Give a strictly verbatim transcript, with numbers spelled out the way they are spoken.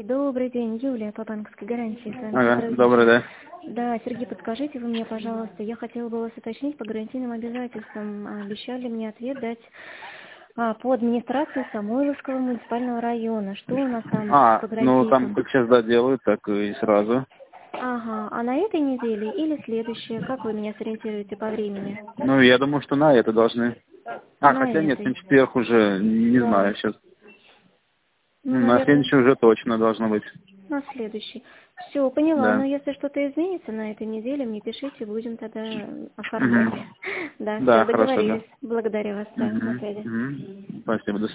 Добрый день, Юлия по банковской гарантии. С вами Ага, поздравляю. добрый, да. Да, Сергей, подскажите вы мне, пожалуйста, я хотела бы вас уточнить по гарантийным обязательствам. Обещали мне ответ дать а, по администрации Самойловского муниципального района. Что у нас там А, по ну там гарантийкам? как сейчас доделают, так и сразу. Ага, а на этой неделе или следующее? Как вы меня сориентируете по времени? Ну, я думаю, что на это должны. А, На хотя нет, этой. на четверг уже, не Да. знаю сейчас. Ну, На наверное, следующий уже точно должно быть. на следующий. Все, поняла. Но Да. если что-то изменится на этой неделе, мне пишите, будем тогда оформлять. Угу. Да, все, Да, хорошо, да. договорились. Благодарю вас, да, на Угу. связи. Угу. Спасибо, до свидания.